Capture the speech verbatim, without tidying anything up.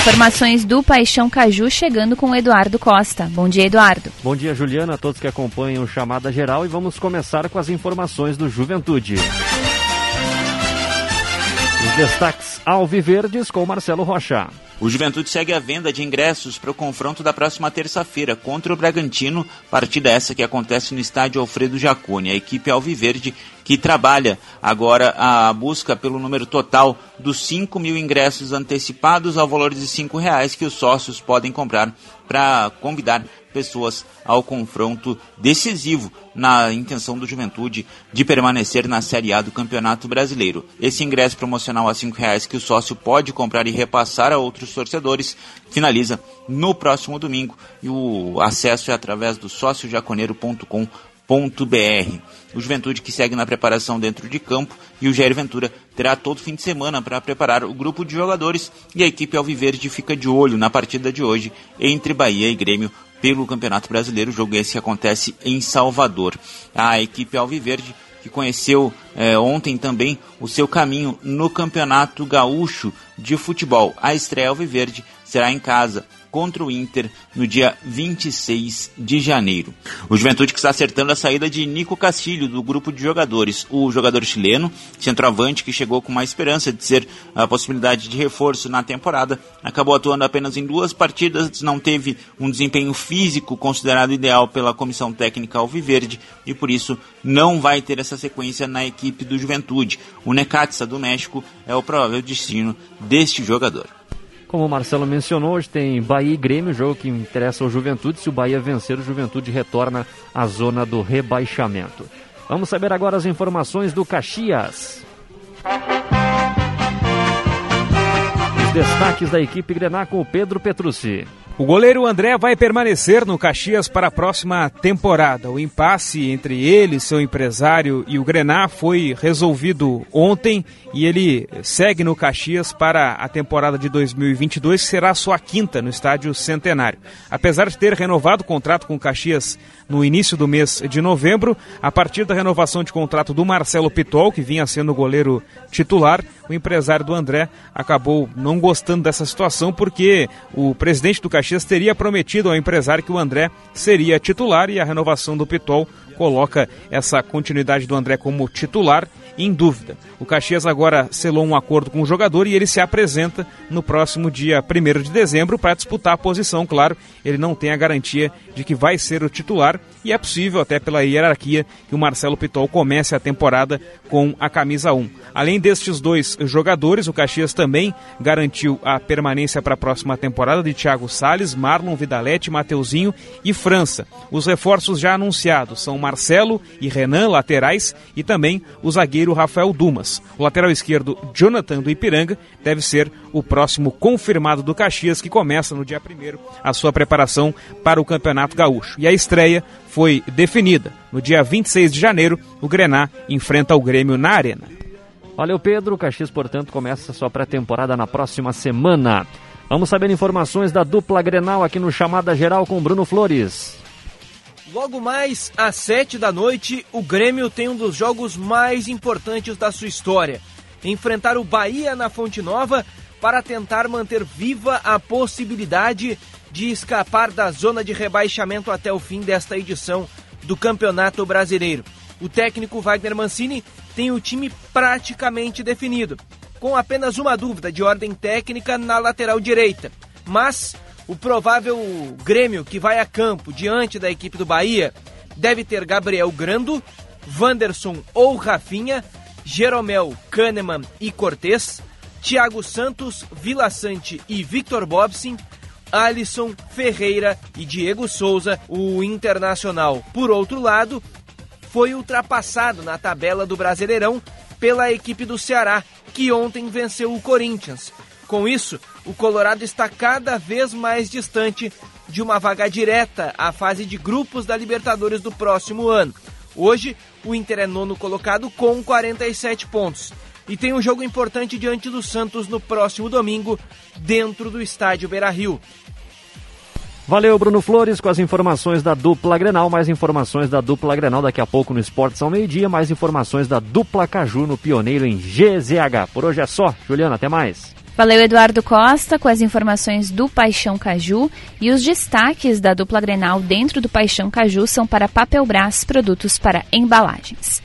Informações do Paixão Caju chegando com o Eduardo Costa. Bom dia, Eduardo. Bom dia, Juliana, a todos que acompanham o Chamada Geral, e vamos começar com as informações do Juventude. Os destaques alviverdes com Marcelo Rocha. O Juventude segue a venda de ingressos para o confronto da próxima terça-feira contra o Bragantino, partida essa que acontece no estádio Alfredo Jaconi. A equipe alviverde que trabalha agora a busca pelo número total dos cinco mil ingressos antecipados ao valor de cinco reais que os sócios podem comprar para convidar pessoas ao confronto decisivo na intenção do Juventude de permanecer na Série A do Campeonato Brasileiro. Esse ingresso promocional a cinco reais que o sócio pode comprar e repassar a outros torcedores finaliza no próximo domingo, e o acesso é através do sócio jaconeiro ponto com ponto b r. O Juventude que segue na preparação dentro de campo, e o Jair Ventura terá todo fim de semana para preparar o grupo de jogadores, e a equipe alviverde fica de olho na partida de hoje entre Bahia e Grêmio pelo Campeonato Brasileiro, jogo esse que acontece em Salvador. A equipe alviverde que conheceu é, ontem também o seu caminho no Campeonato Gaúcho de Futebol. A estreia alviverde será em casa contra o Inter no dia vinte e seis de janeiro. O Juventude que está acertando a saída de Nico Castilho do grupo de jogadores. O jogador chileno, centroavante, que chegou com uma esperança de ser a possibilidade de reforço na temporada, acabou atuando apenas em duas partidas, não teve um desempenho físico considerado ideal pela comissão técnica alviverde e por isso não vai ter essa sequência na equipe do Juventude. O Necaxa do México é o provável destino deste jogador. Como o Marcelo mencionou, hoje tem Bahia e Grêmio, jogo que interessa ao Juventude. Se o Bahia vencer, o Juventude retorna à zona do rebaixamento. Vamos saber agora as informações do Caxias. Os destaques da equipe Grená com o Pedro Petrucci. O goleiro André vai permanecer no Caxias para a próxima temporada. O impasse entre ele, seu empresário e o Grená foi resolvido ontem e ele segue no Caxias para a temporada de dois mil e vinte e dois, que será a sua quinta no Estádio Centenário. Apesar de ter renovado o contrato com o Caxias no início do mês de novembro, a partir da renovação de contrato do Marcelo Pitol, que vinha sendo o goleiro titular, o empresário do André acabou não gostando dessa situação porque o presidente do Caxias teria prometido ao empresário que o André seria titular, e a renovação do Pitol coloca essa continuidade do André como titular em dúvida. O Caxias agora selou um acordo com o jogador e ele se apresenta no próximo dia primeiro de dezembro para disputar a posição. Claro, ele não tem a garantia de que vai ser o titular e é possível, até pela hierarquia, que o Marcelo Pitol comece a temporada com a camisa um. Além destes dois jogadores, o Caxias também garantiu a permanência para a próxima temporada de Thiago Salles, Marlon Vidalete, Mateuzinho e França. Os reforços já anunciados são Marcelo e Renan, laterais, e também o zagueiro Rafael Dumas. O lateral esquerdo, Jonathan do Ipiranga, deve ser o próximo confirmado do Caxias, que começa no dia primeiro a sua preparação para o Campeonato Gaúcho. E a estreia foi definida. No dia vinte e seis de janeiro, o Grená enfrenta o Grêmio na Arena. Valeu, Pedro. O Caxias, portanto, começa sua pré-temporada na próxima semana. Vamos saber informações da dupla Grenal aqui no Chamada Geral com Bruno Flores. Logo mais às sete da noite, o Grêmio tem um dos jogos mais importantes da sua história. Enfrentar o Bahia na Fonte Nova para tentar manter viva a possibilidade de escapar da zona de rebaixamento até o fim desta edição do Campeonato Brasileiro. O técnico Wagner Mancini tem o time praticamente definido, com apenas uma dúvida de ordem técnica na lateral direita. Mas o provável Grêmio que vai a campo diante da equipe do Bahia deve ter Gabriel Grando, Wanderson ou Rafinha, Jeromel, Kahneman e Cortez, Thiago Santos, Vila Sante e Victor Bobsin, Alisson, Ferreira e Diego Souza. O Internacional, por outro lado, foi ultrapassado na tabela do Brasileirão pela equipe do Ceará, que ontem venceu o Corinthians. Com isso, o Colorado está cada vez mais distante de uma vaga direta à fase de grupos da Libertadores do próximo ano. Hoje, o Inter é nono colocado com quarenta e sete pontos e tem um jogo importante diante do Santos no próximo domingo, dentro do estádio Beira-Rio. Valeu, Bruno Flores, com as informações da dupla Grenal. Mais informações da dupla Grenal daqui a pouco no Esportes ao meio-dia. Mais informações da dupla Caju no Pioneiro em G Z H. Por hoje é só. Juliana, até mais. Valeu, Eduardo Costa, com as informações do Paixão Caju. E os destaques da dupla Grenal dentro do Paixão Caju são para Papelbras, produtos para embalagens.